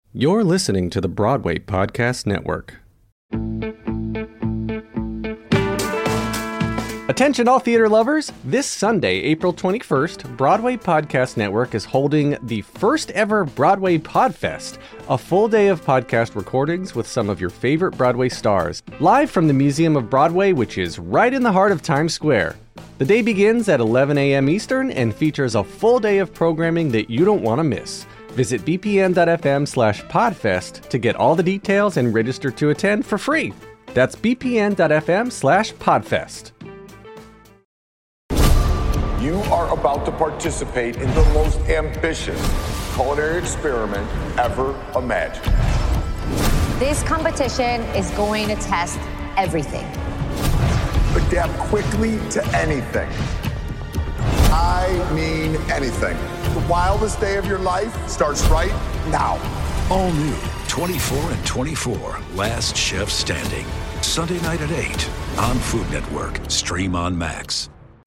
You're listening to the Broadway Podcast Network. Attention all theater lovers! This Sunday, April 21st, Broadway Podcast Network is holding the first ever Broadway Podfest, a full day of podcast recordings with some of your favorite Broadway stars, live from the Museum of Broadway, which is right in the heart of Times Square. The day begins at 11 a.m. Eastern and features a full day of programming that you don't want to miss. Visit bpn.fm/podfest to get all the details and register to attend for free. That's bpn.fm/podfest. You are about to participate in the most ambitious culinary experiment ever imagined. This competition is going to test everything. Adapt quickly to anything. I mean anything. The wildest day of your life starts right now. All new 24 and 24, Last Chef Standing. Sunday night at 8 on Food Network. Stream on Max.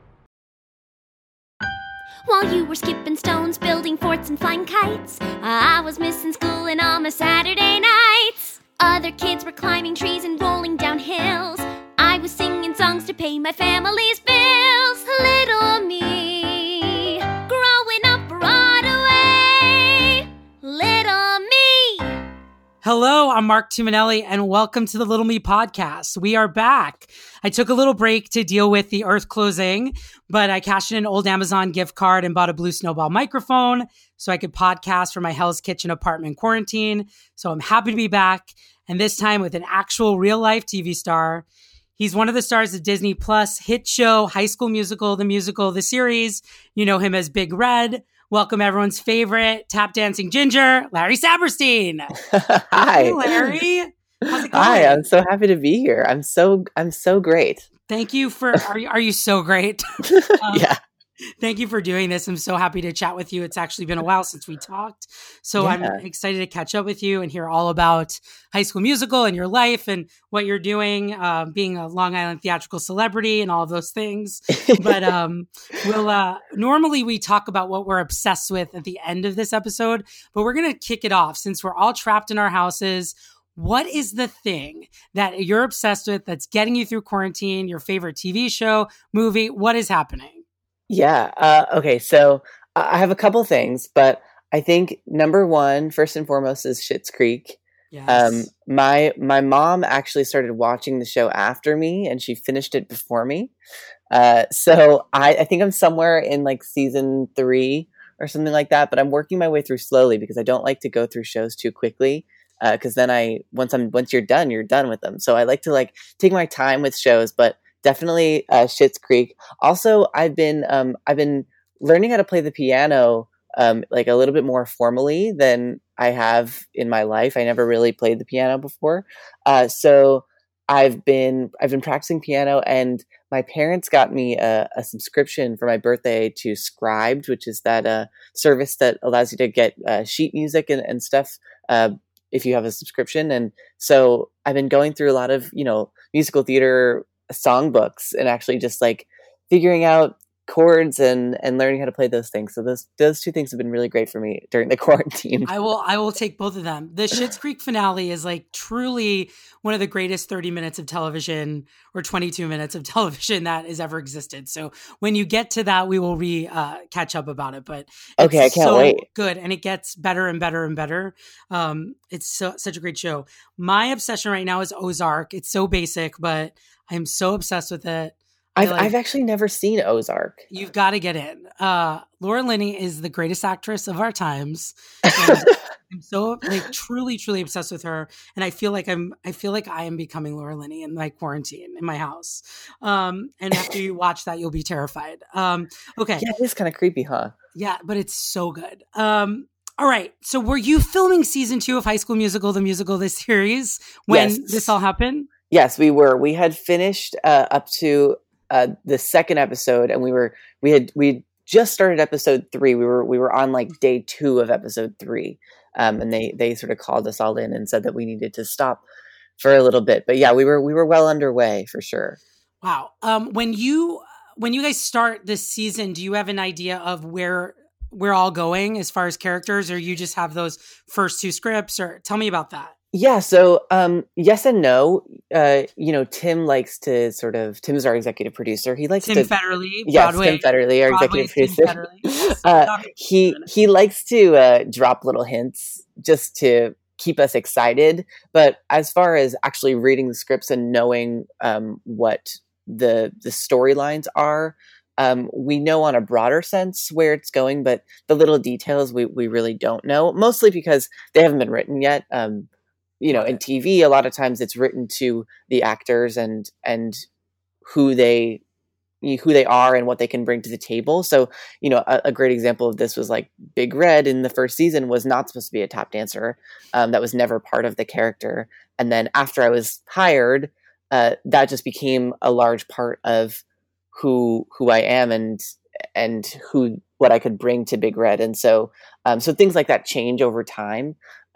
While you were skipping stones, building forts and flying kites, I was missing school and on my Saturday nights. Other kids were climbing trees and rolling down hills. I was singing songs to pay my family's bills. Little me, growing up Broadway. Little me. Hello, I'm Mark Tuminelli, and welcome to the Little Me podcast. We are back. I took a little break to deal with the earth closing, but I cashed in an old Amazon gift card and bought a Blue Snowball microphone so I could podcast from my Hell's Kitchen apartment quarantine. So I'm happy to be back, and this time with an actual real-life TV star. He's one of the stars of Disney Plus hit show High School Musical, the series. You know him as Big Red. Welcome everyone's favorite tap dancing ginger, Larry Saperstein. Hi, hey, Larry. How's it going? Hi, I'm so happy to be here. I'm so great. Thank you for. Are you so great? Yeah. Thank you for doing this. I'm so happy to chat with you. It's actually been a while since we talked. So I'm excited to catch up with you and hear all about High School Musical and your life and what you're doing, being a Long Island theatrical celebrity and all of those things. But normally we talk about what we're obsessed with at the end of this episode, but we're going to kick it off since we're all trapped in our houses. What is the thing that you're obsessed with that's getting you through quarantine, your favorite TV show, movie? What is happening? Yeah. Okay. So I have a couple things, but I think number one, first and foremost, is Schitt's Creek. Yes. My mom actually started watching the show after me, and she finished it before me. So I think I'm somewhere in like season 3 or something like that. But I'm working my way through slowly because I don't like to go through shows too quickly. Because then once you're done with them. So I like to like take my time with shows, but definitely Schitt's Creek. Also, I've been learning how to play the piano like a little bit more formally than I have in my life. I never really played the piano before, so I've been practicing piano, and my parents got me a subscription for my birthday to Scribd, which is that service that allows you to get sheet music and stuff. If you have a subscription. And so I've been going through a lot of, musical theater songbooks and actually just like figuring out chords and learning how to play those things. So those two things have been really great for me during the quarantine. I will take both of them. The Schitt's Creek finale is like truly one of the greatest 30 minutes of television or 22 minutes of television that has ever existed. So when you get to that, we will catch up about it. But okay, I can't wait. Good, and it gets better and better and better. It's such a great show. My obsession right now is Ozark. It's so basic, but I'm so obsessed with it. I've actually never seen Ozark. You've got to get in. Laura Linney is the greatest actress of our times. And I'm so truly, truly obsessed with her. And I feel like I am becoming Laura Linney in my quarantine in my house. And after you watch that, you'll be terrified. Okay. Yeah, it is kind of creepy, huh? Yeah, but it's so good. All right. So were you filming season 2 of High School Musical, this series, when this all happened? Yes, we were. We had finished up to the second episode, and we just started episode 3. We were on like day 2 of episode 3, and they sort of called us all in and said that we needed to stop for a little bit. But yeah, we were well underway for sure. Wow. When you guys start this season, do you have an idea of where we're all going as far as characters, or you just have those first two scripts? Or tell me about that. Yeah. So, yes and no. Tim likes to Tim's our executive producer. He likes Tim to Federle, yes, Broadway, Tim Federle, our Broadway's executive Tim producer. Federle. Yes. He likes to drop little hints just to keep us excited. But as far as actually reading the scripts and knowing what the storylines are, we know on a broader sense where it's going, but the little details we really don't know. Mostly because they haven't been written yet. In TV, a lot of times it's written to the actors and who they are and what they can bring to the table. So, a great example of this was like Big Red in the first season was not supposed to be a tap dancer. That was never part of the character. And then after I was hired, that just became a large part of who I am and what I could bring to Big Red. And so things like that change over time.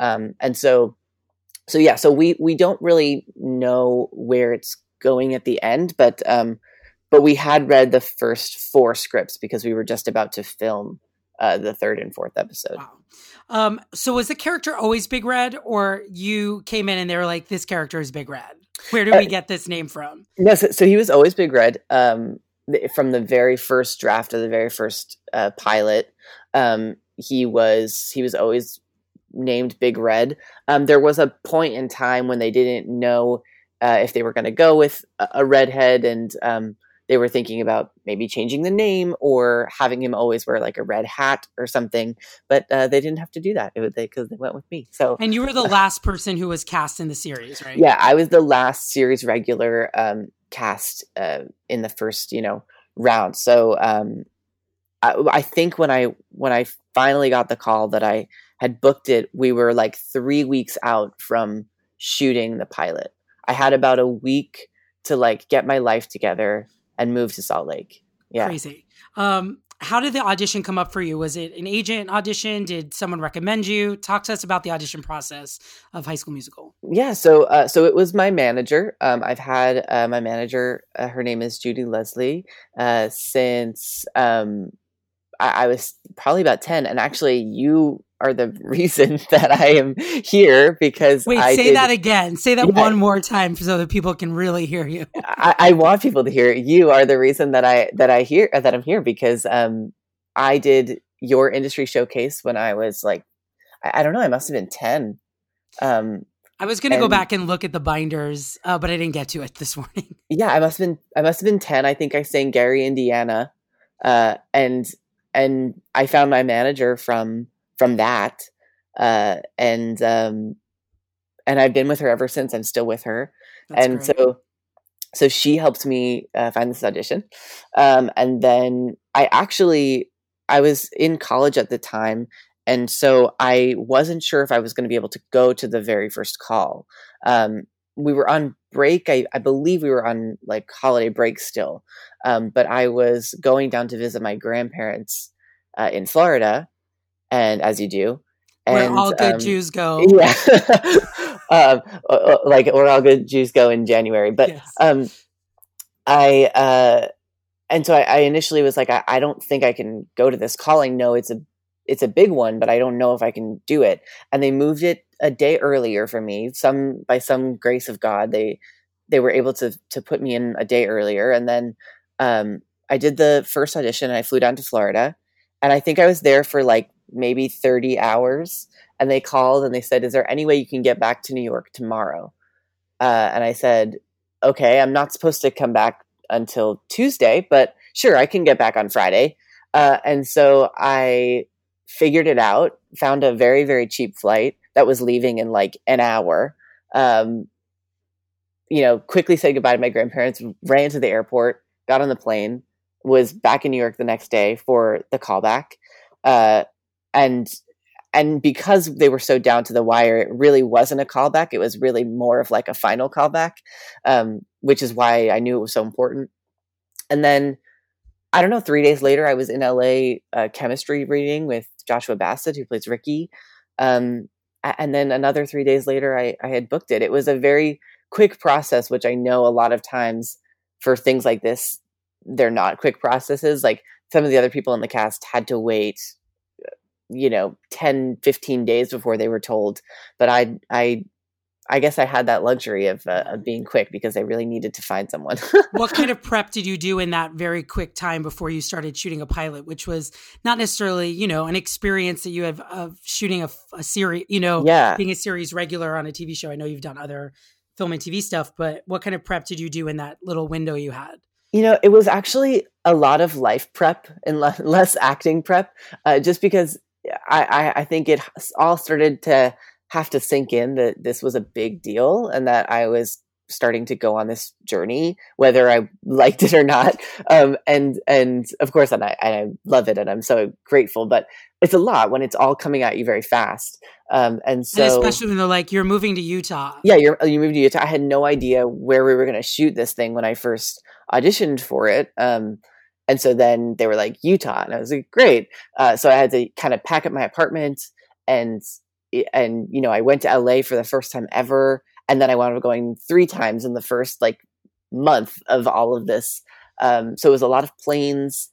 So we don't really know where it's going at the end, but we had read the first 4 scripts because we were just about to film the 3rd and 4th episode. Wow. So was the character always Big Red, or you came in and they were like, this character is Big Red? Where do we get this name from? No, so he was always Big Red. From the very first draft of the very first pilot, he was always named Big Red. There was a point in time when they didn't know if they were going to go with a redhead, and they were thinking about maybe changing the name or having him always wear like a red hat or something. But they didn't have to do that because they went with me. So, and you were the last person who was cast in the series, right? Yeah, I was the last series regular cast in the first round. So I think when I finally got the call that I had booked it, we were like 3 weeks out from shooting the pilot. I had about a week to like get my life together and move to Salt Lake. Yeah. Crazy. How did the audition come up for you? Was it an agent audition? Did someone recommend you? Talk to us about the audition process of High School Musical. Yeah. So it was my manager. I've had my manager, her name is Judy Leslie, since I was probably about 10. And actually you are the reason that I am here because say that again. Say that one more time so that people can really hear you. I want people to hear it. You are the reason that I'm here because I did your industry showcase when I was like, I don't know, I must have been 10. I was going to go back and look at the binders, but I didn't get to it this morning. Yeah, I must have been 10. I think I sang Gary, Indiana, and I found my manager from that, and I've been with her ever since. I'm still with her. That's and great. So she helped me find this audition. And then I was in college at the time. And so I wasn't sure if I was going to be able to go to the very first call. We were on break. I believe we were on like holiday break still. But I was going down to visit my grandparents in Florida. And as you do. Where all good Jews go. Yeah. Like where all good Jews go in January. But yes. And so I initially was like, I don't think I can go to this calling. No, it's a big one, but I don't know if I can do it. And they moved it a day earlier for me. By some grace of God, they were able to put me in a day earlier. And then I did the first audition and I flew down to Florida. And I think I was there for like maybe 30 hours. And they called and they said, is there any way you can get back to New York tomorrow? And I said, okay, I'm not supposed to come back until Tuesday, but sure, I can get back on Friday. And so I figured it out, found a very, very cheap flight that was leaving in like an hour. Quickly said goodbye to my grandparents, ran to the airport, got on the plane, was back in New York the next day for the callback. And because they were so down to the wire, it really wasn't a callback. It was really more of like a final callback, which is why I knew it was so important. And then, I don't know, 3 days later, I was in LA chemistry reading with Joshua Bassett, who plays Ricky. And then another 3 days later, I had booked it. It was a very quick process, which I know a lot of times for things like this, they're not quick processes. Like some of the other people in the cast had to wait 10, 15 days before they were told. But I guess I had that luxury of being quick because I really needed to find someone. What kind of prep did you do in that very quick time before you started shooting a pilot, which was not necessarily, an experience that you have of shooting a series, being a series regular on a TV show? I know you've done other film and TV stuff, but what kind of prep did you do in that little window you had? It was actually a lot of life prep and less acting prep, just because I think it all started to have to sink in that this was a big deal and that I was starting to go on this journey, whether I liked it or not. And of course, and I love it and I'm so grateful, but it's a lot when it's all coming at you very fast. And especially when they're like, you're moving to Utah. Yeah, you moved to Utah. I had no idea where we were going to shoot this thing when I first auditioned for it. And so then they were like, Utah. And I was like, great. So I had to kind of pack up my apartment and I went to LA for the first time ever. And then I wound up going 3 times in the first month of all of this. So it was a lot of planes,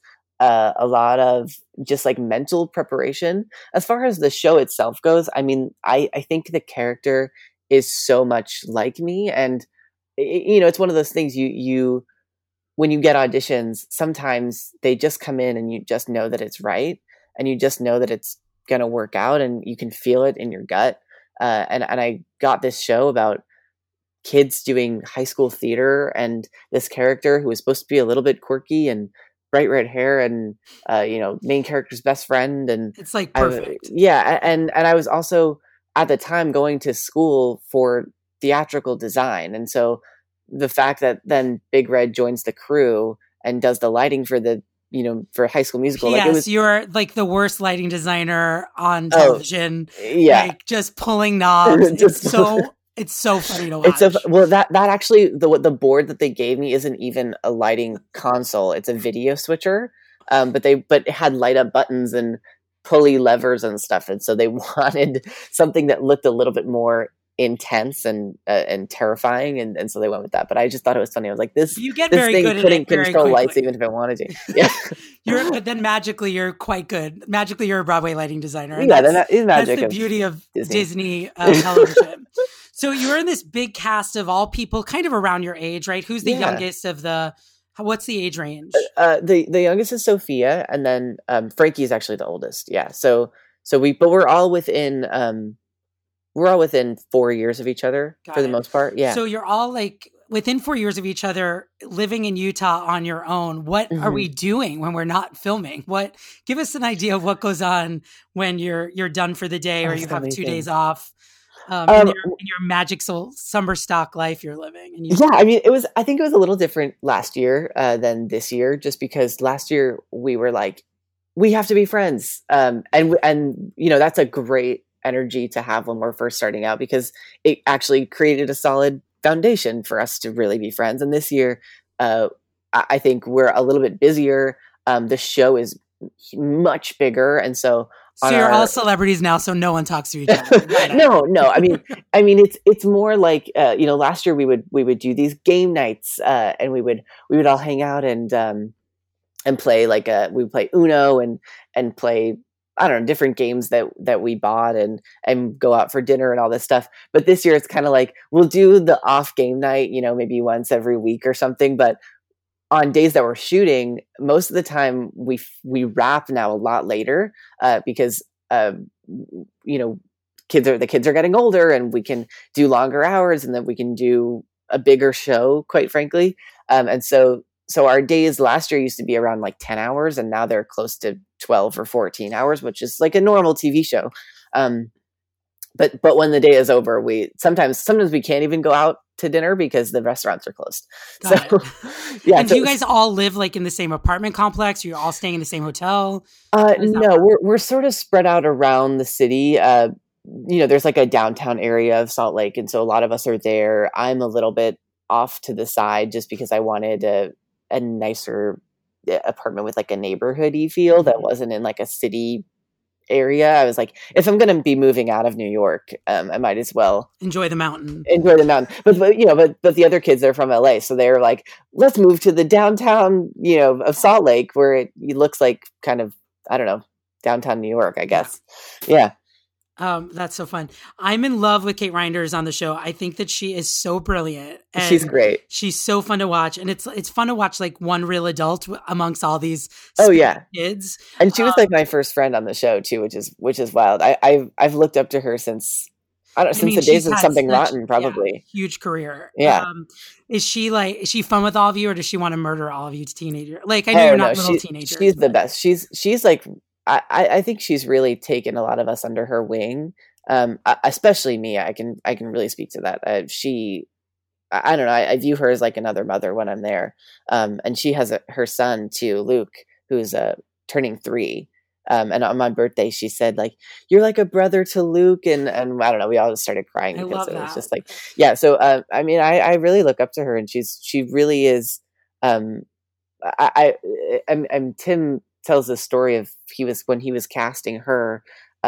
a lot of just mental preparation. As far as the show itself goes, I mean, I think the character is so much like me. And, it's one of those things you when you get auditions, sometimes they just come in and you just know that it's right. And you just know that it's going to work out and you can feel it in your gut. And I got this show about kids doing high school theater and this character who was supposed to be a little bit quirky and bright red hair and, main character's best friend. And it's perfect. And I was also at the time going to school for theatrical design. And so the fact that then Big Red joins the crew and does the lighting for for High School Musical. Yes, you're the worst lighting designer on television. Yeah. Just pulling knobs. It's so funny to watch. That actually, the board that they gave me isn't even a lighting console. It's a video switcher. But it had light up buttons and pulley levers and stuff. And so they wanted something that looked a little bit more intense and terrifying, and so they went with that. But I just thought it was funny. I was like, this thing couldn't control lights even if it wanted to. Yeah, but then magically you're quite good. Magically you're a Broadway lighting designer. Yeah, that's the beauty of Disney television. So you're in this big cast of all people kind of around your age, right? Who's the youngest of the? What's the age range? The youngest is Sophia, and then Frankie is actually the oldest. Yeah, so we're all within. We're all within 4 years of each other for the most part. Yeah. So you're all within 4 years of each other, living in Utah on your own. What are we doing when we're not filming? Give us an idea of what goes on when you're done for the day or you have 2 days off in your magical summer stock life you're living. I mean, I think it was a little different last year than this year, just because last year we were we have to be friends. And that's a great energy to have when we're first starting out, because it actually created a solid foundation for us to really be friends. And this year, I think we're a little bit busier. The show is much bigger. And so you're all celebrities now, so no one talks to each other. Right? No. I mean, it's more last year we would do these game nights, and we would all hang out and play we play Uno and play, I don't know, different games that we bought and go out for dinner and all this stuff. But this year it's kind of we'll do the off game night, maybe once every week or something. But on days that we're shooting, most of the time we wrap now a lot later, because the kids are getting older and we can do longer hours and then we can do a bigger show, quite frankly. And so our days last year used to be around 10 hours, and now they're close to 12 or 14 hours, which is a normal TV show. But when the day is over, sometimes we can't even go out to dinner because the restaurants are closed. Yeah. And do you guys all live in the same apartment complex? Or you're all staying in the same hotel? No, we're sort of spread out around the city. There's a downtown area of Salt Lake, and so a lot of us are there. I'm a little bit off to the side just because I wanted a nicer apartment with a neighborhoody feel that wasn't in a city area. I was if I'm going to be moving out of New York, I might as well enjoy the mountain. But the other kids are from LA, so they're let's move to the downtown, of Salt Lake, where it looks kind of, I don't know, downtown New York, I guess. Yeah. That's so fun. I'm in love with Kate Reinders on the show. I think that she is so brilliant. And she's great. She's so fun to watch, and it's fun to watch like one real adult amongst all these kids. And she was like my first friend on the show too, which is wild. I've looked up to her since the days of Something Rotten, probably. Huge career. Yeah. Is she fun with all of you, or does she want to murder all of you teenagers? Like, I know you're not little teenagers. She's the best. She's like. I think she's really taken a lot of us under her wing, especially me. I can really speak to that. I don't know. I view her as like another mother when I'm there. And she has her son too, Luke, who's turning 3. And on my birthday, she said like, "You're like a brother to Luke," and I don't know. We all just started crying because it was just like, yeah. So I mean, I really look up to her, and she really is. And Tim tells the story of when he was casting her,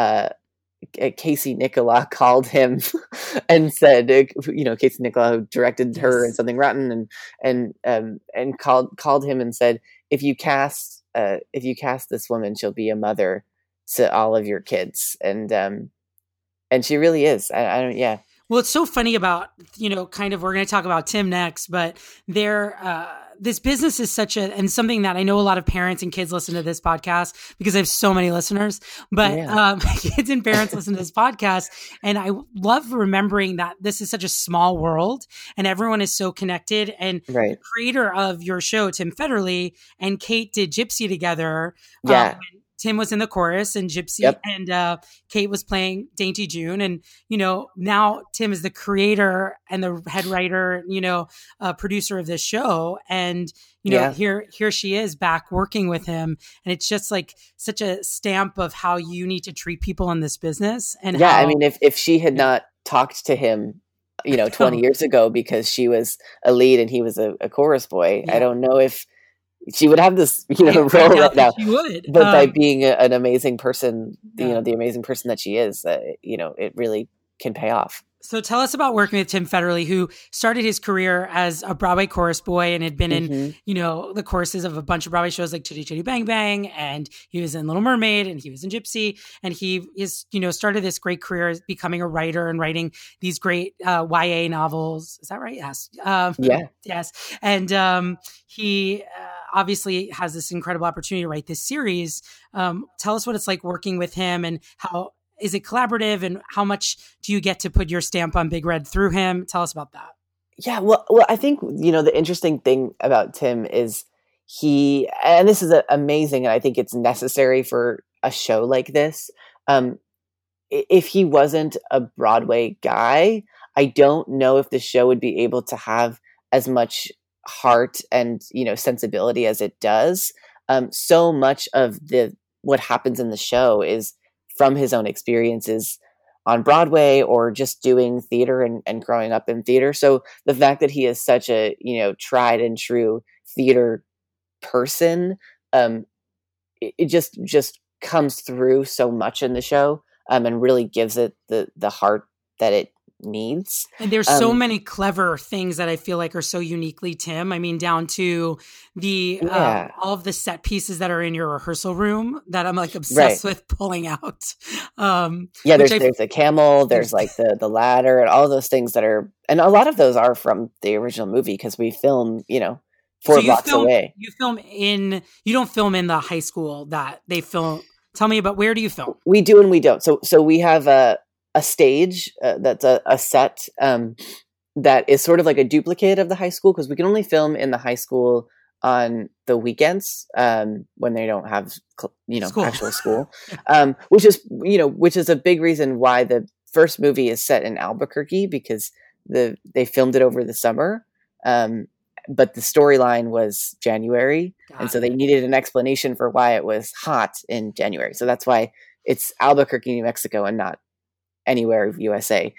Casey Nicola called him and said, Casey Nicola, who directed her in Something Rotten, and called him and said, if you cast this woman, she'll be a mother to all of your kids, and she really is. I don't. Yeah. Well, it's so funny about, kind of, we're going to talk about Tim next, but this business is and something that I know a lot of parents and kids listen to this podcast because I have so many listeners, but kids and parents listen to this podcast. And I love remembering that this is such a small world and everyone is so connected. And the creator of your show, Tim Federle, and Kate did Gypsy together. Yeah. Tim was in the chorus and Gypsy, and Kate was playing Dainty June. And, now Tim is the creator and the head writer, producer of this show. And, here she is back working with him. And it's just like such a stamp of how you need to treat people in this business. And I mean, if she had not talked to him, 20 years ago, because she was a lead and he was a chorus boy, I don't know if she would have this, role right now. She would. But by being an amazing person, the amazing person that she is, it really can pay off. So tell us about working with Tim Federle, who started his career as a Broadway chorus boy and had been in, the choruses of a bunch of Broadway shows like Chitty Chitty Bang Bang, and he was in Little Mermaid, and he was in Gypsy, and he is, started this great career as becoming a writer and writing these great YA novels. Is that right? Yes. Yes. And he obviously has this incredible opportunity to write this series. Tell us what it's like working with him, and how is it collaborative, and how much do you get to put your stamp on Big Red through him? Tell us about that. Yeah, well, I think, the interesting thing about Tim is and this is amazing, and I think it's necessary for a show like this. If he wasn't a Broadway guy, I don't know if the show would be able to have as much heart and, sensibility as it does. So much of what happens in the show is from his own experiences on Broadway or just doing theater and growing up in theater. So the fact that he is such a, tried and true theater person, it just comes through so much in the show, and really gives it the heart that it needs. And there's so many clever things that I feel like are so uniquely Tim. I mean, down to the all of the set pieces that are in your rehearsal room that I'm like obsessed with pulling out. There's a camel, there's like the ladder, and all those things and a lot of those are from the original movie, because we film, 4 blocks away. You don't film in the high school that they film. Tell me about, where do you film? We do and we don't. So we have a stage that's a set that is sort of like a duplicate of the high school, because we can only film in the high school on the weekends when they don't have school. Actual school, which is a big reason why the first movie is set in Albuquerque, because they filmed it over the summer, but the storyline was January, so they needed an explanation for why it was hot in January. So that's why it's Albuquerque, New Mexico, and not anywhere USA.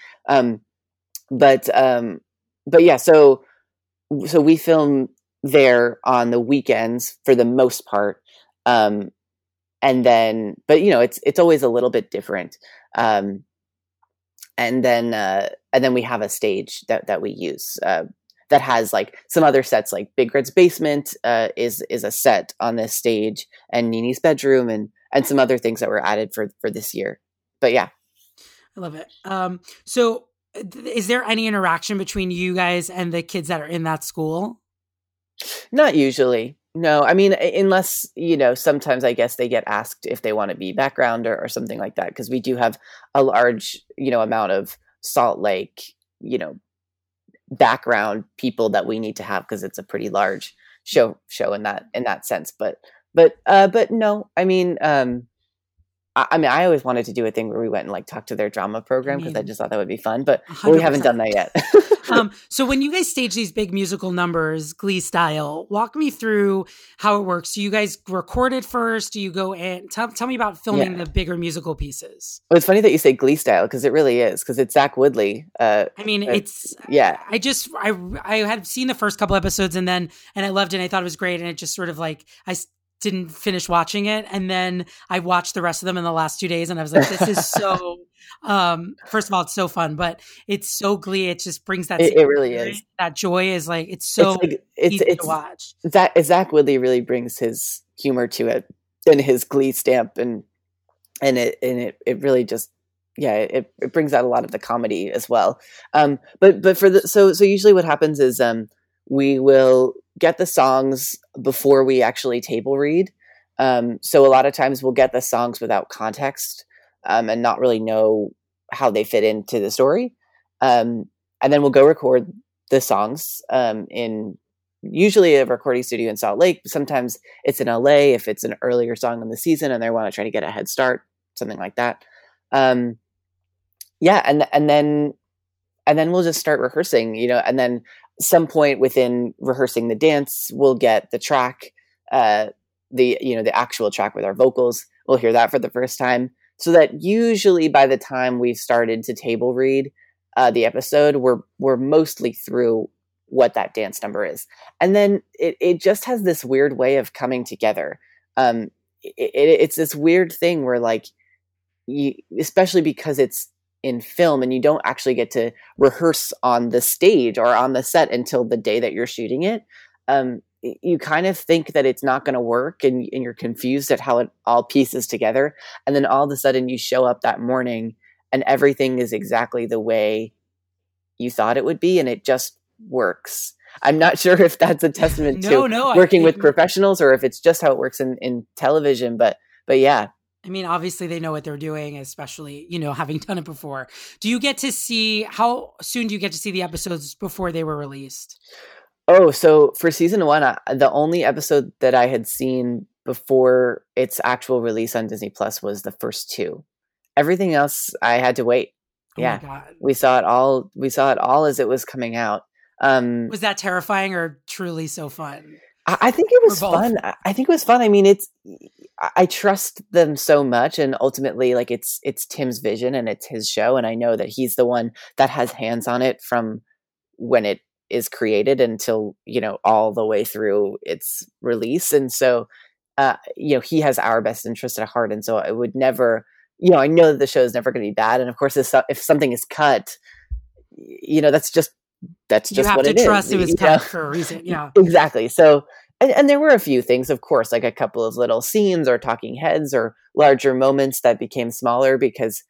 But yeah, so we film there on the weekends for the most part. And then, but it's always a little bit different. And then we have a stage that we use, that has like some other sets, like Big Red's basement, is a set on this stage, and Nini's bedroom, and some other things that were added for this year. But yeah. I love it. So is there any interaction between you guys and the kids that are in that school? Not usually. No, I mean, unless, sometimes I guess they get asked if they want to be background or something like that. Because we do have a large, amount of Salt Lake, background people that we need to have because it's a pretty large show in that sense. But no, I mean, I always wanted to do a thing where we went and like talked to their drama program because I just thought that would be fun, but we haven't done that yet. So when you guys stage these big musical numbers, Glee style, walk me through how it works. Do you guys record it first? Do you go in? Tell me about filming the bigger musical pieces. Well, it's funny that you say Glee style because it really is, because it's Zach Woodley. I had seen the first couple episodes and I loved it. And I thought it was great. And it just sort of like, I didn't finish watching it. And then I watched the rest of them in the last 2 days and I was like, this is so, first of all, it's so fun, but it's so Glee. It just brings that. It really is. That joy is like, it's so easy to watch. Zach Woodley really brings his humor to it and his Glee stamp. And it really just, it brings out a lot of the comedy as well. But so usually what happens is, we will get the songs before we actually table read. So a lot of times we'll get the songs without context, and not really know how they fit into the story. And then we'll go record the songs, in usually a recording studio in Salt Lake. Sometimes it's in LA if it's an earlier song in the season and they want to try to get a head start, something like that. And then we'll just start rehearsing, and then some point within rehearsing the dance, we'll get the track, the actual track with our vocals. We'll hear that for the first time, so that usually by the time we've started to table read the episode, we're mostly through what that dance number is. And then it just has this weird way of coming together. It's this weird thing where like, especially because it's in film and you don't actually get to rehearse on the stage or on the set until the day that you're shooting it. You kind of think that it's not going to work and you're confused at how it all pieces together. And then all of a sudden you show up that morning and everything is exactly the way you thought it would be. And it just works. I'm not sure if that's a testament to working with professionals or if it's just how it works in television, but yeah. I mean, obviously they know what they're doing, especially, having done it before. How soon do you get to see the episodes before they were released? Oh, so for season 1, the only episode that I had seen before its actual release on Disney Plus was the first 2. Everything else I had to wait. Oh my God. We saw it all. We saw it all as it was coming out. Was that terrifying or truly so fun? I think it was fun. I think it was fun. I mean, I trust them so much, and ultimately, like it's Tim's vision and it's his show, and I know that he's the one that has hands on it from when it is created until all the way through its release, and so he has our best interest at heart, and so I would never, I know that the show is never going to be bad, and of course, if something is cut, that's just what it is. You have to trust it was cut for a reason. Yeah, exactly. So. And there were a few things, of course, like a couple of little scenes or talking heads or larger moments that became smaller because,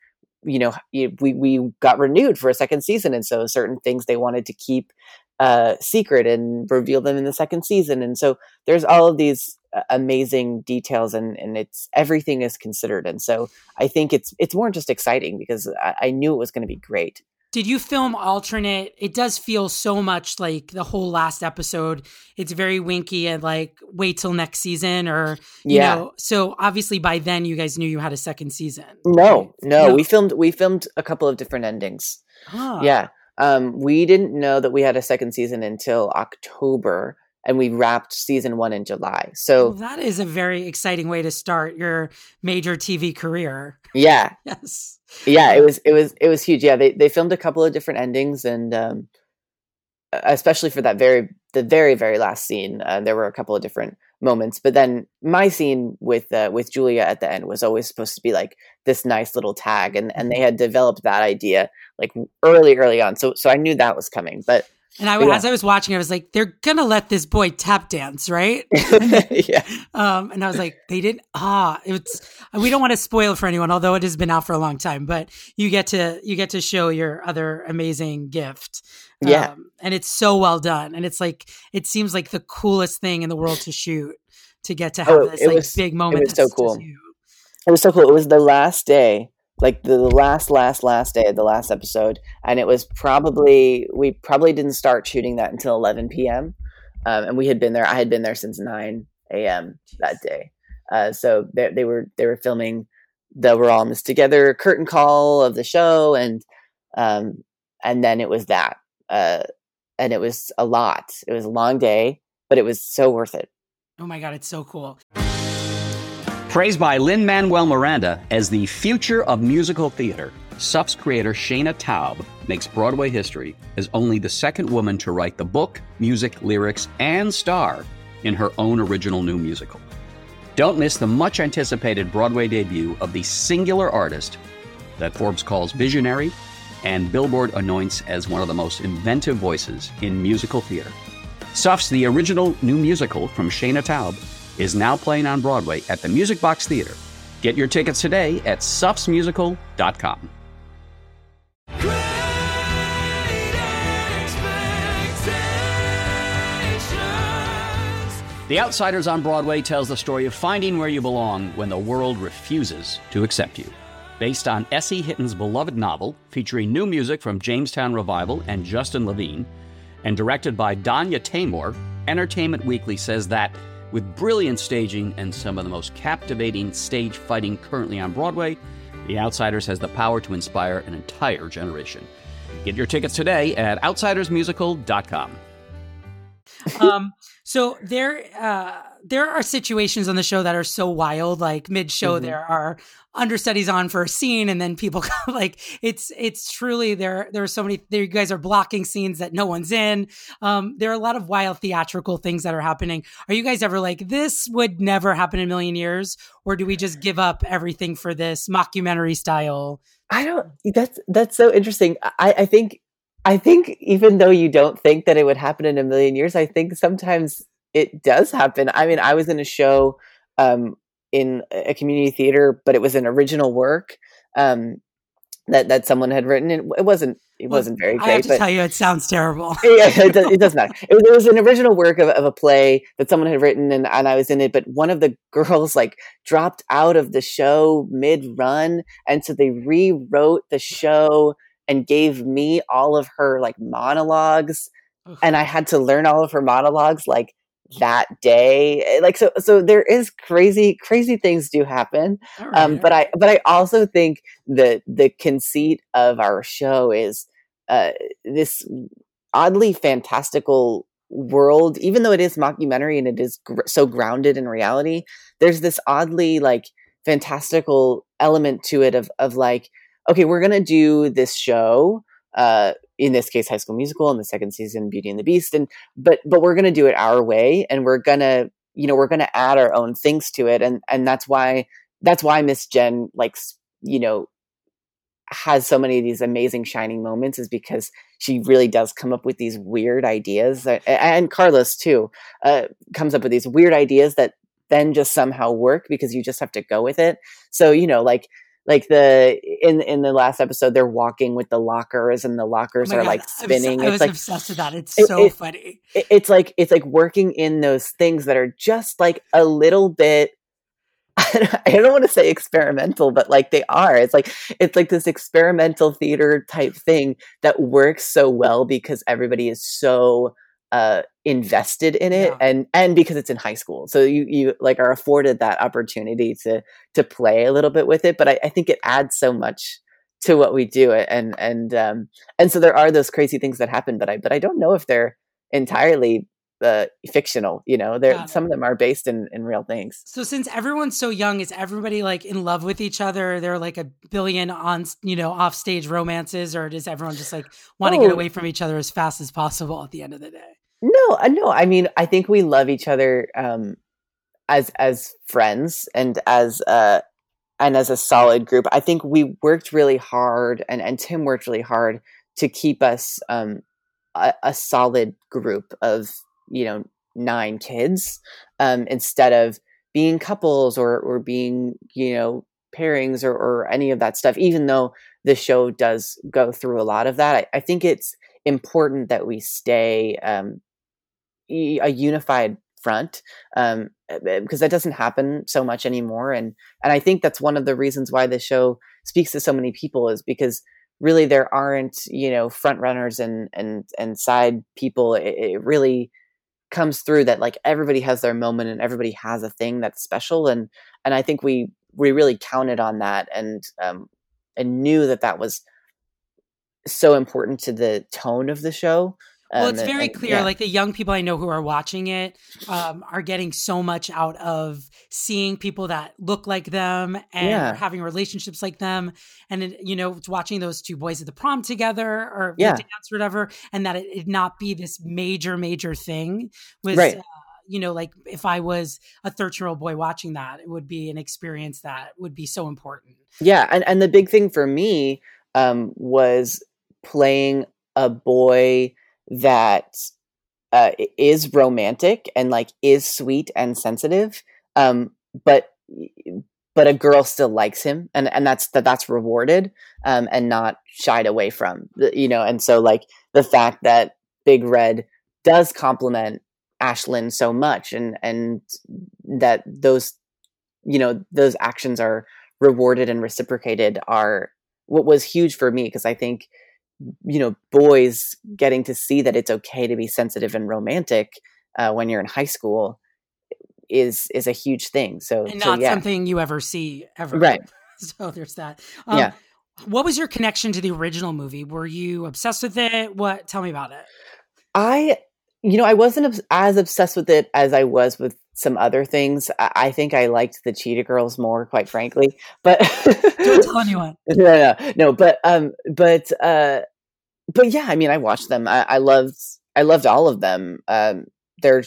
we got renewed for a second season. And so certain things they wanted to keep secret and reveal them in the second season. And so there's all of these amazing details and everything is considered. And so I think it's more just exciting because I knew it was going to be great. Did you film alternate? It does feel so much like the whole last episode. It's very winky and like wait till next season or, you know, so obviously by then you guys knew you had a second season. No. We filmed a couple of different endings. Huh. Yeah. We didn't know that we had a second season until October and we wrapped season 1 in July. So that is a very exciting way to start your major TV career. Yeah. Yes. Yeah, it was huge. Yeah, they filmed a couple of different endings, and especially for the very very last scene, there were a couple of different moments. But then my scene with Julia at the end was always supposed to be like this nice little tag, and they had developed that idea like early on. So I knew that was coming. But And as I was watching, I was like, they're gonna let this boy tap dance, right? Yeah. And I was like, they didn't. We don't want to spoil for anyone, although it has been out for a long time. But you get to show your other amazing gift. Yeah. And it's so well done, and it's like it seems like the coolest thing in the world to shoot, to get to have this big moment. It was so cool. It was so cool. It was the last day. Like the last day of the last episode, and it was we probably didn't start shooting that until 11 p.m. And we had been there. I had been there since 9 a.m. that day. So they were filming the We're All in This Together curtain call of the show, and then it was that, and it was a lot. It was a long day, but it was so worth it. Oh my God, it's so cool. Praised by Lin-Manuel Miranda as the future of musical theater, SUF's creator Shayna Taub makes Broadway history as only the second woman to write the book, music, lyrics, and star in her own original new musical. Don't miss the much-anticipated Broadway debut of the singular artist that Forbes calls visionary and Billboard anoints as one of the most inventive voices in musical theater. SUF's The Original New Musical from Shayna Taub is now playing on Broadway at the Music Box Theater. Get your tickets today at sufsmusical.com. The Outsiders on Broadway tells the story of finding where you belong when the world refuses to accept you. Based on S.E. Hitton's beloved novel, featuring new music from Jamestown Revival and Justin Levine, and directed by Danya Taymor, Entertainment Weekly says that with brilliant staging and some of the most captivating stage fighting currently on Broadway, The Outsiders has the power to inspire an entire generation. Get your tickets today at outsidersmusical.com. So there are situations on the show that are so wild, like mid-show there are understudies on for a scene, and then people like it's truly there are so many. You guys are blocking scenes that no one's in. There are a lot of wild theatrical things that are happening. Are you guys ever like, this would never happen in a million years, or do we just give up everything for this mockumentary style? I don't. That's so interesting. I think even though you don't think that it would happen in a million years, I think sometimes it does happen. I mean, I was in a show in a community theater, but it was an original work that someone had written, and it wasn't very great. I have to tell you, it sounds terrible. Yeah, it doesn't matter. It was an original work of a play that someone had written, and I was in it. But one of the girls dropped out of the show mid-run, and so they rewrote the show and gave me all of her monologues, and I had to learn all of her monologues that day. So there is crazy things do happen. Right. But I also think that the conceit of our show is this oddly fantastical world, even though it is mockumentary and it is so grounded in reality. There's this oddly fantastical element to it of okay, we're going to do this show, in this case, High School Musical, in the second season, Beauty and the Beast. But we're going to do it our way, and we're going to add our own things to it. And that's why Miss Jen, has so many of these amazing shining moments, is because she really does come up with these weird ideas, and Carlos too, comes up with these weird ideas that then just somehow work because you just have to go with it. So, in the last episode, they're walking with the lockers, and the lockers are spinning. I was obsessed with that. It's so funny. It's like working in those things that are just a little bit. I don't want to say experimental, but they are. It's like this experimental theater type thing that works so well because everybody is so invested in it, and because it's in high school, so you are afforded that opportunity to play a little bit with it. But I think it adds so much to what we do, and so there are those crazy things that happen, but I don't know if they're entirely fictional. Some of them are based in real things. So since everyone's so young, is everybody in love with each other? There are a billion on off stage romances, or does everyone just want to get away from each other as fast as possible at the end of the day? No. I mean, I think we love each other as friends and as a solid group. I think we worked really hard, and Tim worked really hard to keep us a solid group of, 9 kids, instead of being couples or being, pairings or any of that stuff, even though the show does go through a lot of that. I think it's important that we stay a unified front, because that doesn't happen so much anymore. And I think that's one of the reasons why the show speaks to so many people, is because really there aren't, front runners and side people. It really comes through that like everybody has their moment and everybody has a thing that's special. And I think we really counted on that and knew that was so important to the tone of the show. Well, it's very clear. Like the young people I know who are watching it are getting so much out of seeing people that look like them and are having relationships like them. And, watching those 2 boys at the prom together or dance or whatever, and that it not be this major, major thing was, right. Like if I was a 13-year-old boy watching that, it would be an experience that would be so important. Yeah. And the big thing for me was playing a boy that is romantic and like is sweet and sensitive, but a girl still likes him, and that's rewarded, and not shied away from, and so like the fact that Big Red does compliment Ashlyn so much, and that those actions are rewarded and reciprocated are what was huge for me, because I think boys getting to see that it's okay to be sensitive and romantic when you're in high school is a huge thing. So and not something you ever see ever. Right. So there's that. Yeah. What was your connection to the original movie? Were you obsessed with it? Tell me about it. I wasn't as obsessed with it as I was with some other things. I think I liked the Cheetah Girls more, quite frankly. But don't tell anyone. No. But yeah. I mean, I watched them. I loved all of them. They're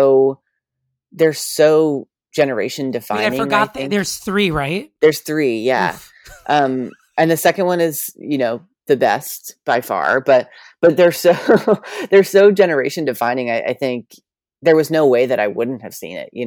so generation defining. Wait, I forgot that there's 3, right? There's 3, yeah. And the second one is, the best by far, but they're so generation defining. I think there was no way that I wouldn't have seen it,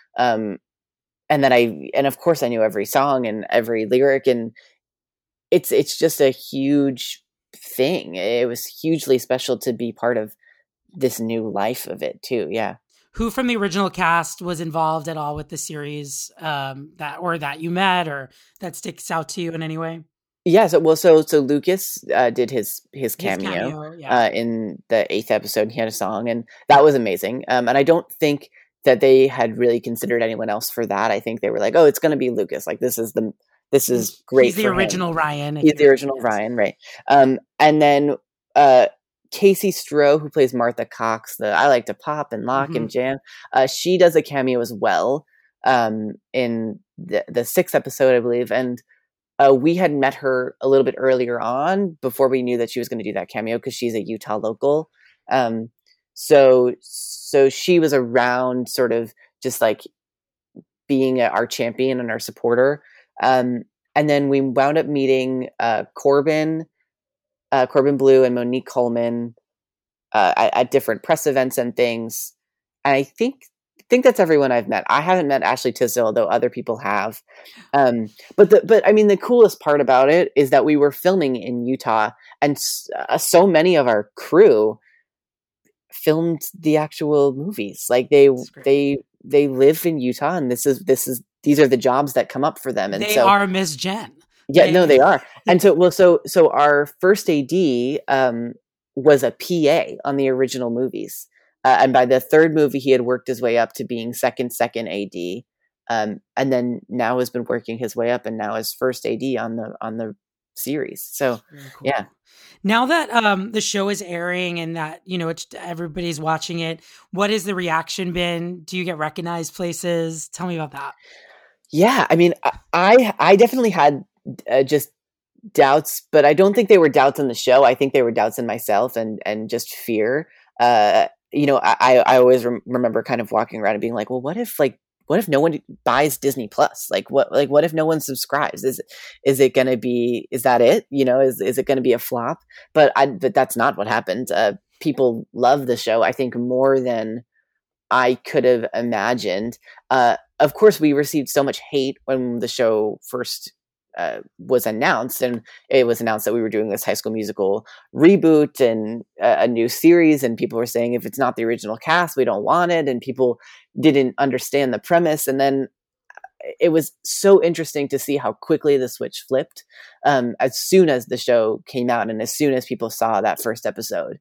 and of course I knew every song and every lyric, and it's just a huge thing. It was hugely special to be part of this new life of it too. Yeah. Who from the original cast was involved at all with the series, that you met or that sticks out to you in any way? Yeah, so Lucas did his cameo in the 8th episode. He had a song, and that was amazing. And I don't think that they had really considered anyone else for that. I think they were like, "Oh, it's going to be Lucas. Like this is great." He's the original Ryan. He's the original Ryan, right? And then Casey Stroh, who plays Martha Cox, I like to pop and lock and jam. She does a cameo as well in the 6th episode, I believe, and. We had met her a little bit earlier on before we knew that she was going to do that cameo, because she's a Utah local. So she was around, sort of just like being our champion and our supporter. And then we wound up meeting Corbin Bleu and Monique Coleman at different press events and things. And I think that's everyone I've met. I haven't met Ashley Tisdale, though other people have. But I mean, the coolest part about it is that we were filming in Utah, and so many of our crew filmed the actual movies. Like they live in Utah, and these are the jobs that come up for them. And they are Miss Jen. Yeah, no, they are. And so our first AD was a PA on the original movies. And by the 3rd movie, he had worked his way up to being second AD, and then now has been working his way up, and now is first AD on the series. So, cool. Yeah. Now that the show is airing and that everybody's watching it, what has the reaction been? Do you get recognized places? Tell me about that. Yeah, I mean, I definitely had just doubts, but I don't think they were doubts in the show. I think they were doubts in myself and just fear. I always remember kind of walking around and being like, well, what if no one buys Disney Plus? What if no one subscribes? Is it going to be, is that it? Is it going to be a flop? But that's not what happened. people love the show, I think, more than I could have imagined. Of course, we received so much hate when the show first was announced, and it was announced that we were doing this High School Musical reboot and a new series, and people were saying, if it's not the original cast, we don't want it, and people didn't understand the premise. And then it was so interesting to see how quickly the switch flipped as soon as the show came out, and as soon as people saw that first episode,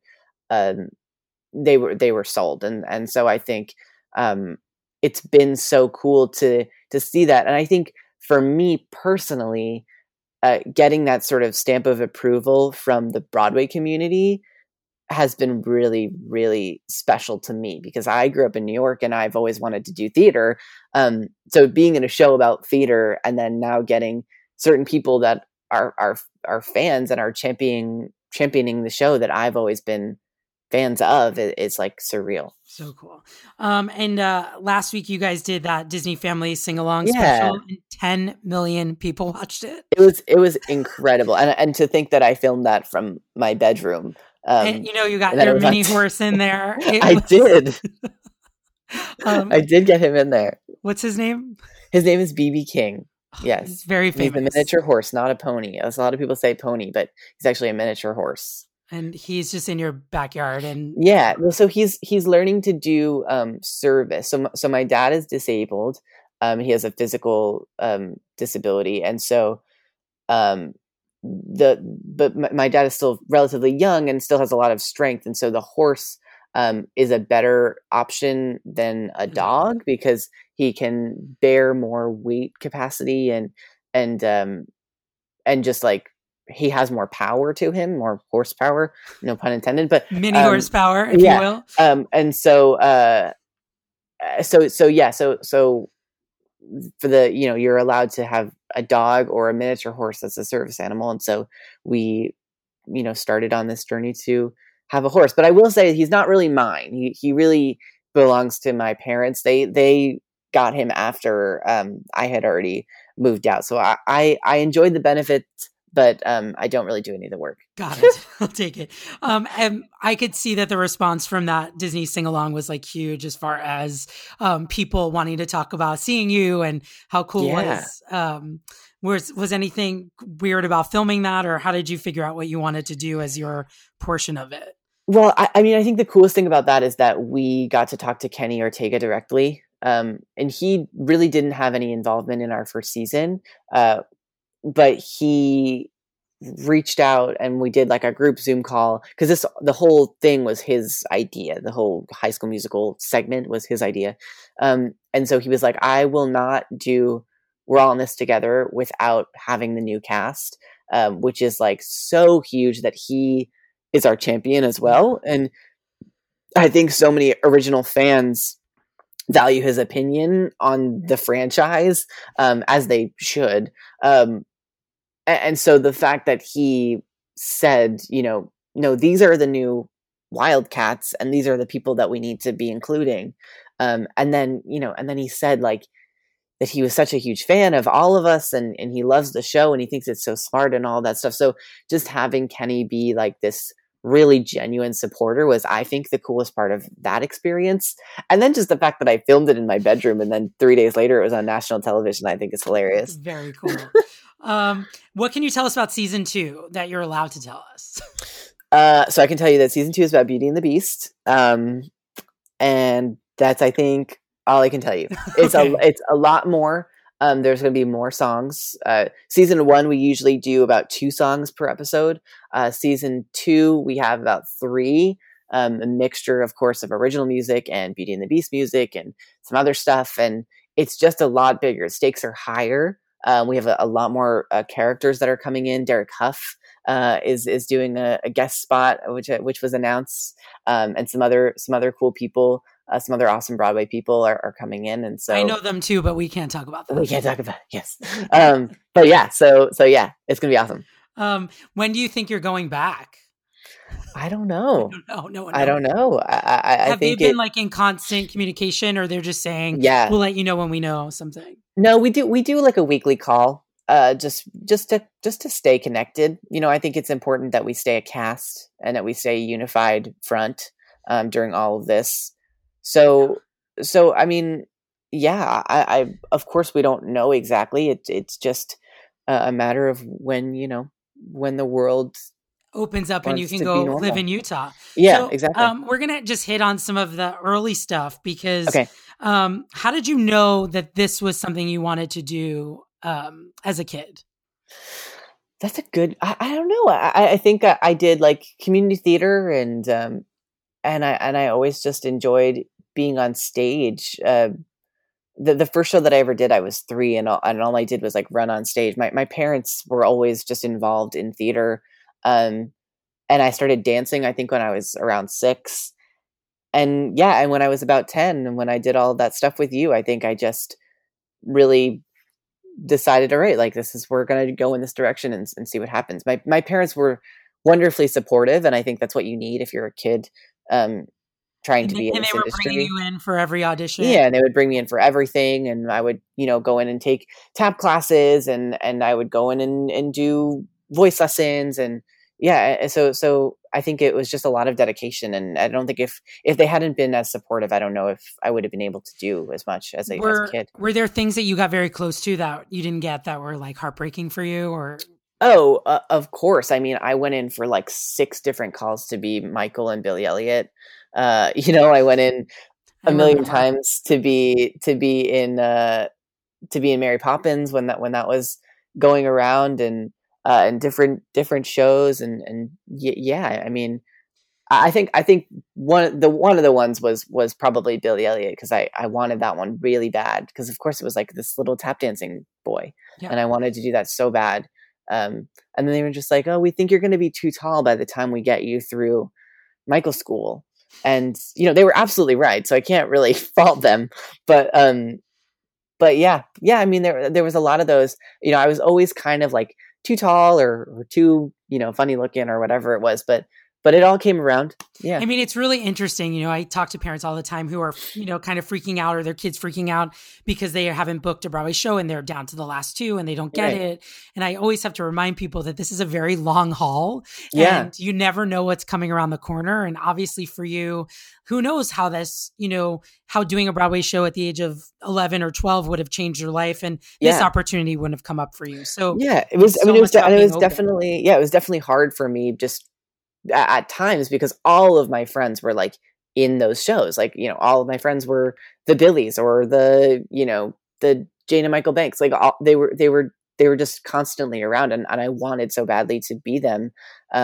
they were sold. And so I think it's been so cool to see that. And I think for me personally, getting that sort of stamp of approval from the Broadway community has been really, really special to me, because I grew up in New York and I've always wanted to do theater. So being in a show about theater and then now getting certain people that are fans and are championing the show that I've always been fans of, it's like surreal. So cool. And last week you guys did that Disney Family Sing-Along special, and 10 million people watched it. It was incredible. And to think that I filmed that from my bedroom. And you got your mini horse in there. I did. I did get him in there. What's his name? His name is BB King. Yes. He's very famous. He's a miniature horse, not a pony. As a lot of people say pony, but he's actually a miniature horse. And he's just in your backyard. And yeah, well, so he's learning to do service. So my dad is disabled. He has a physical disability, and so my dad is still relatively young and still has a lot of strength, and so the horse is a better option than a dog, because he can bear more weight capacity and just like, he has more power to him, more horsepower, no pun intended, but mini horsepower, if you will. And so for the, you're allowed to have a dog or a miniature horse as a service animal. And so we, started on this journey to have a horse, but I will say he's not really mine. He really belongs to my parents. They got him after, I had already moved out. So I enjoyed the benefits, but I don't really do any of the work. Got it. I'll take it. And I could see that the response from that Disney sing-along was like huge, as far as people wanting to talk about seeing you and how cool it was. Was anything weird about filming that, or how did you figure out what you wanted to do as your portion of it? Well, I mean, I think the coolest thing about that is that we got to talk to Kenny Ortega directly. And he really didn't have any involvement in our first season. But he reached out and we did like a group Zoom call, because the whole thing was his idea. The whole High School Musical segment was his idea. And so he was like, I will not do We're All in This Together without having the new cast, which is like so huge that he is our champion as well. And I think so many original fans value his opinion on the franchise, as they should. And so the fact that he said, no, these are the new Wildcats and these are the people that we need to be including. And then he said like that he was such a huge fan of all of us and he loves the show and he thinks it's so smart and all that stuff. So just having Kenny be like this really genuine supporter was, I think, the coolest part of that experience. And then just the fact that I filmed it in my bedroom and then 3 days later it was on national television, I think is hilarious. Very cool. What can you tell us about season 2 that you're allowed to tell us? So I can tell you that season 2 is about Beauty and the Beast. And that's, I think, all I can tell you. It's okay. It's a lot more. There's going to be more songs. Season 1, we usually do about 2 songs per episode. Season 2, we have about 3, a mixture, of course, of original music and Beauty and the Beast music and some other stuff. And it's just a lot bigger. Stakes are higher. We have a lot more characters that are coming in. Derek Huff is doing a guest spot, which was announced, and some other cool people. Some other awesome Broadway people are coming in, and so I know them too, but we can't talk about them. We can't talk about it, yes. But yeah, so yeah, it's gonna be awesome. When do you think you're going back? I don't know. I don't know. I think they been like in constant communication, or they're just saying, we'll let you know when we know something? No, we do like a weekly call. just to stay connected. I think it's important that we stay a cast and that we stay a unified front during all of this. So I mean, yeah, I of course we don't know exactly. It's just a matter of when the world opens up and you can go live in Utah. Yeah, so, exactly. We're gonna just hit on some of the early stuff because okay. How did you know that this was something you wanted to do as a kid? That's a good. I don't know. I think I did like community theater and I always just enjoyed being on stage. The first show that I ever did, I was 3, and all I did was like run on stage. My parents were always just involved in theater, and I started dancing, I think, when I was around 6, and when I was about 10, and when I did all that stuff with you, I think I just really decided, all right, like we're going to go in this direction and see what happens. My parents were wonderfully supportive, and I think that's what you need if you're a kid. Trying to be in this industry. And they were bringing you in for every audition. Yeah, and they would bring me in for everything, and I would, go in and take tap classes, and I would go in and do voice lessons, and so I think it was just a lot of dedication, and I don't think if they hadn't been as supportive, I don't know if I would have been able to do as much as a kid. Were there things that you got very close to that you didn't get that were like heartbreaking for you, or? Oh, of course. I mean, I went in for like 6 different calls to be Michael and Billy Elliot. I went in a million times to be in Mary Poppins when that was going around, and different shows, and I mean, I think one of the ones was probably Billy Elliot, because I wanted that one really bad, because of course it was like this little tap dancing boy, and I wanted to do that so bad. And then they were just like, oh, we think you're going to be too tall by the time we get you through Michael school. And, they were absolutely right. So I can't really fault them, but yeah, I mean, there was a lot of those, I was always kind of like too tall or too, funny looking or whatever it was, but it all came around. Yeah. I mean, it's really interesting. I talk to parents all the time who are, kind of freaking out, or their kids freaking out because they haven't booked a Broadway show and they're down to the last 2 and they don't get it. And I always have to remind people that this is a very long haul, and you never know what's coming around the corner. And obviously for you, who knows how this, how doing a Broadway show at the age of 11 or 12 would have changed your life. And this opportunity wouldn't have come up for you. So it was definitely hard for me just at times, because all of my friends were like in those shows. Like, all of my friends were the Billies or the Jane and Michael Banks. Like they were just constantly around, and I wanted so badly to be them.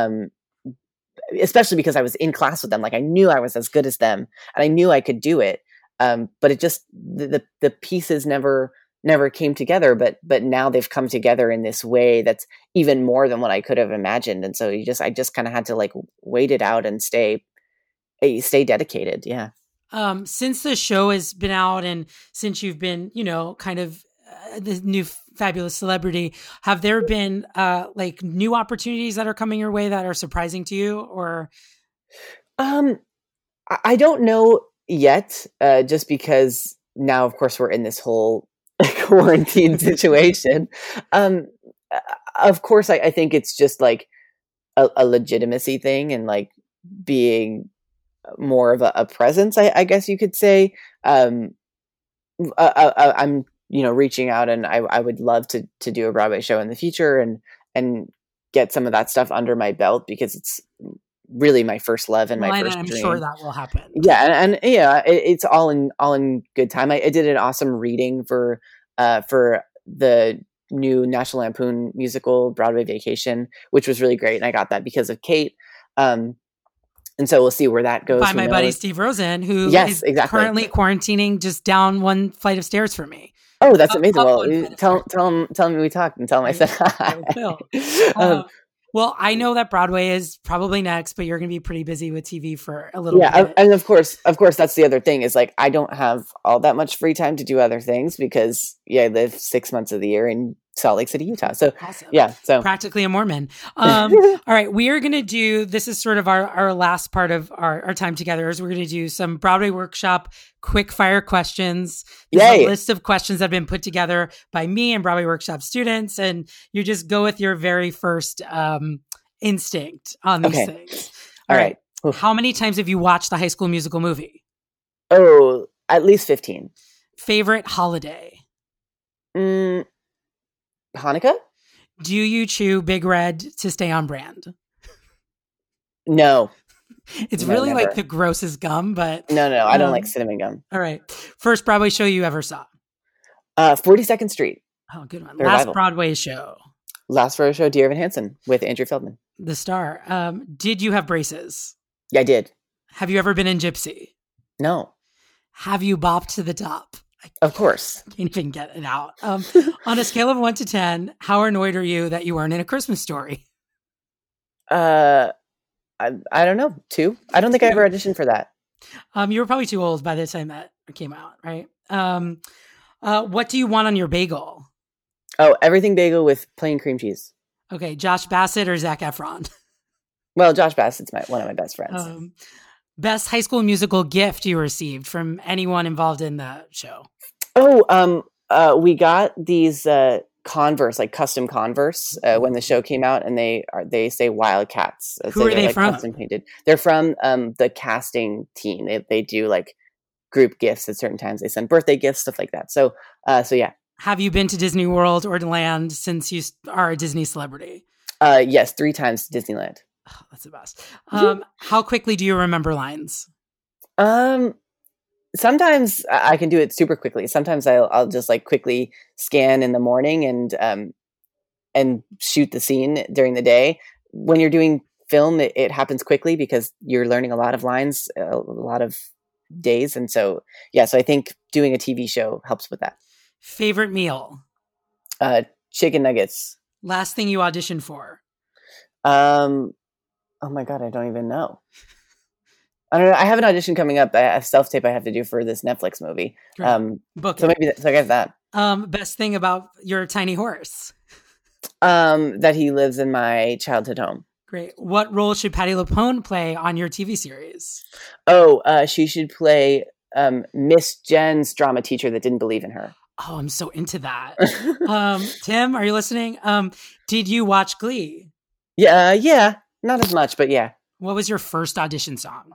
Especially because I was in class with them. Like I knew I was as good as them, and I knew I could do it. But it just, the pieces never came together, but now they've come together in this way that's even more than what I could have imagined. And so I just kind of had to like wait it out and stay dedicated. Yeah. Since the show has been out, and since you've been, kind of the new fabulous celebrity, have there been like new opportunities that are coming your way that are surprising to you, or? I don't know yet, just because now, of course, we're in this whole quarantine situation. Of course, I think it's just like a legitimacy thing, and like being more of a presence, I guess you could say. I'm reaching out, and I would love to do a Broadway show in the future and get some of that stuff under my belt, because it's really my first love and my first I'm dream. sure that will happen. Yeah, and it's all in good time. I did an awesome reading for the new National Lampoon musical Broadway Vacation, which was really great, and I got that because of Kate. And so we'll see where that goes. By my buddy Steve Rosen, who is currently quarantining just down one flight of stairs from me. Oh, that's amazing. Well, tell him we talked, and tell him I said hi. Well, I know that Broadway is probably next, but you're going to be pretty busy with TV for a little bit. Yeah, and of course, that's the other thing, is like I don't have all that much free time to do other things, because I live 6 months of the year in Salt Lake City, Utah. So Awesome. yeah, so Practically a Mormon. All right. We are going to do, this is sort of our last part of our time together, is we're going to do some Broadway Workshop quick fire questions. There's a list of questions that have been put together by me and Broadway Workshop students. And you just go with your very first instinct on these things. All right. How many times have you watched the High School Musical movie? Oh, at least 15. Favorite holiday? Hanukkah? Do you chew Big Red to stay on brand? No. It's really never. Like the grossest gum, but... No, I don't like cinnamon gum. All right. First Broadway show you ever saw? 42nd Street. Oh, good one. Last Broadway show? Last Broadway show, Dear Evan Hansen with Andrew Feldman. The star. Did you have braces? Yeah, I did. Have you ever been in Gypsy? No. Have you bopped to the top? Of course. I can't even get it out. On a scale of 1 to 10, how annoyed are you that you weren't in A Christmas Story? I don't know. 2. I don't think I ever auditioned for that. You were probably too old by the time that came out, right? What do you want on your bagel? Oh, everything bagel with plain cream cheese. Okay, Josh Bassett or Zac Efron? Well, Josh Bassett's one of my best friends. Best High School Musical gift you received from anyone involved in the show? Oh, we got these Converse, like custom Converse, when the show came out, and they say Wildcats. Who are they from? Custom painted. They're from the casting team. They do like group gifts at certain times. They send birthday gifts, stuff like that. So yeah. Have you been to Disney World or Land since you are a Disney celebrity? Yes, 3 times to Disneyland. Oh, that's the best. How quickly do you remember lines? Sometimes I can do it super quickly. Sometimes I'll just like quickly scan in the morning and shoot the scene during the day. When you're doing film, it happens quickly because you're learning a lot of lines, a lot of days. And so I think doing a TV show helps with that. Favorite meal? Chicken nuggets. Last thing you auditioned for? Oh my God, I don't even know. I don't know. I have an audition coming up. I have self-tape I have to do for this Netflix movie. Book so maybe I get that. Best thing about your tiny horse? That he lives in my childhood home. Great. What role should Patti LuPone play on your TV series? Oh, she should play Miss Jen's drama teacher that didn't believe in her. Oh, I'm so into that. Tim, are you listening? Did you watch Glee? Yeah. Not as much, but yeah. What was your first audition song?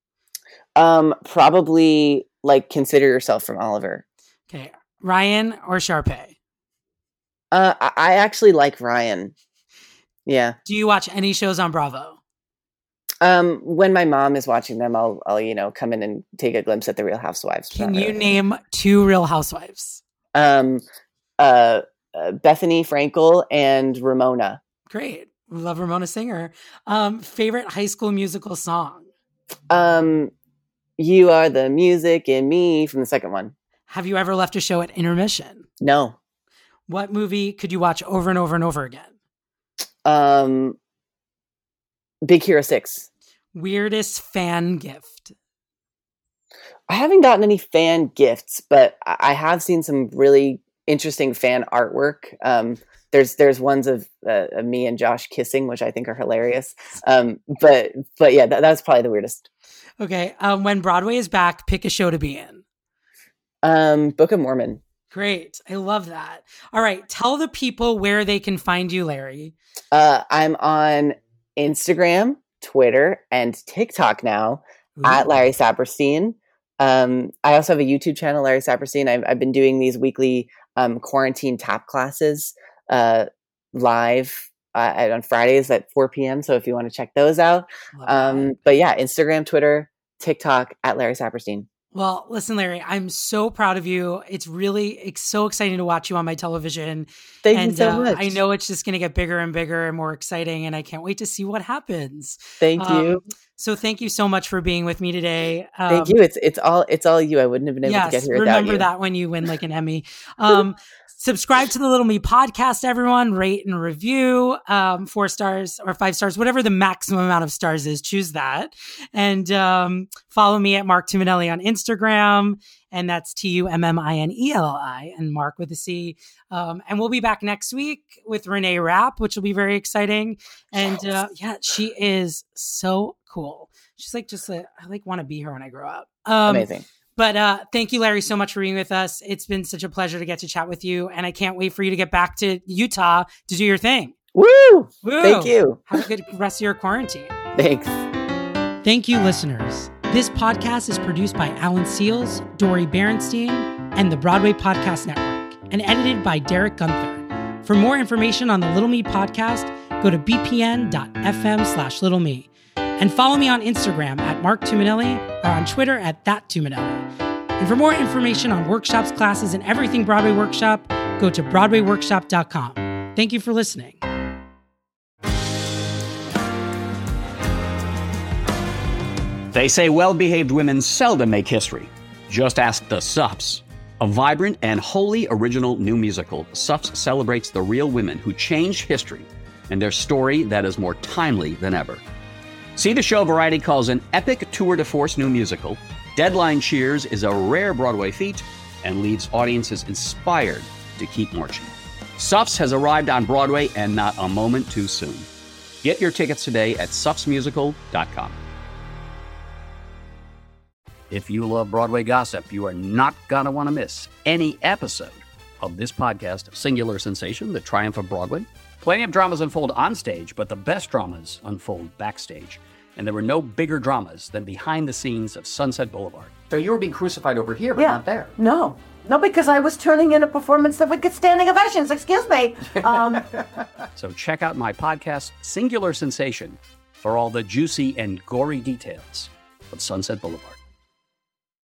Probably like Consider Yourself from Oliver. Okay. Ryan or Sharpay? I actually like Ryan. Yeah. Do you watch any shows on Bravo? When my mom is watching them, I'll come in and take a glimpse at the Real Housewives. Can you name 2 Real Housewives? Bethany Frankel and Ramona. Great. Love Ramona Singer. Favorite High School Musical song? You Are the Music in Me from the second one. Have you ever left a show at intermission? No. What movie could you watch over and over and over again? Big Hero 6. Weirdest fan gift? I haven't gotten any fan gifts, but I have seen some really interesting fan artwork. There's ones of me and Josh kissing, which I think are hilarious. But yeah, that's probably the weirdest. Okay. When Broadway is back, pick a show to be in. Book of Mormon. Great. I love that. All right. Tell the people where they can find you, Larry. I'm on Instagram, Twitter, and TikTok now. Ooh. At Larry Saperstein. I also have a YouTube channel, Larry Saperstein. I've been doing these weekly quarantine tap classes live on Fridays at 4 p.m. So if you want to check those out. But yeah, Instagram, Twitter, TikTok at Larry Saperstein. Well, listen, Larry, I'm so proud of you. It's so exciting to watch you on my television. Thank you so much. I know it's just going to get bigger and bigger and more exciting, and I can't wait to see what happens. Thank you. So thank you so much for being with me today. Thank you. It's all you. I wouldn't have been able to get here without you. Remember that when you win like an Emmy. Subscribe to the Little Me podcast, everyone. Rate and review 4 stars or 5 stars, whatever the maximum amount of stars is. Choose that. And follow me at Mark Tuminelli on Instagram. And that's TUMMINELLI and Mark with a C. And we'll be back next week with Renee Rapp, which will be very exciting. And she is so cool. She's I want to be her when I grow up. Amazing. But thank you, Larry, so much for being with us. It's been such a pleasure to get to chat with you. And I can't wait for you to get back to Utah to do your thing. Woo! Thank you. Have a good rest of your quarantine. Thanks. Thank you, listeners. This podcast is produced by Alan Seals, Dori Berenstein, and the Broadway Podcast Network, and edited by Derek Gunther. For more information on the Little Me podcast, go to bpn.fm/Little Me. And follow me on Instagram at Mark Tuminelli or on Twitter at ThatTuminelli. And for more information on workshops, classes, and everything Broadway Workshop, go to BroadwayWorkshop.com. Thank you for listening. They say well-behaved women seldom make history. Just ask the Suffs. A vibrant and wholly original new musical, Suffs celebrates the real women who changed history and their story that is more timely than ever. See the show Variety calls an epic tour de force new musical. Deadline cheers is a rare Broadway feat and leaves audiences inspired to keep marching. Suffs has arrived on Broadway and not a moment too soon. Get your tickets today at suffsmusical.com. If you love Broadway gossip, you are not going to want to miss any episode of this podcast, Singular Sensation, The Triumph of Broadway. Plenty of dramas unfold on stage, but the best dramas unfold backstage. And there were no bigger dramas than behind the scenes of Sunset Boulevard. So you were being crucified over here, but not there. No, because I was turning in a performance that would get standing ovations. Excuse me. So check out my podcast, Singular Sensation, for all the juicy and gory details of Sunset Boulevard.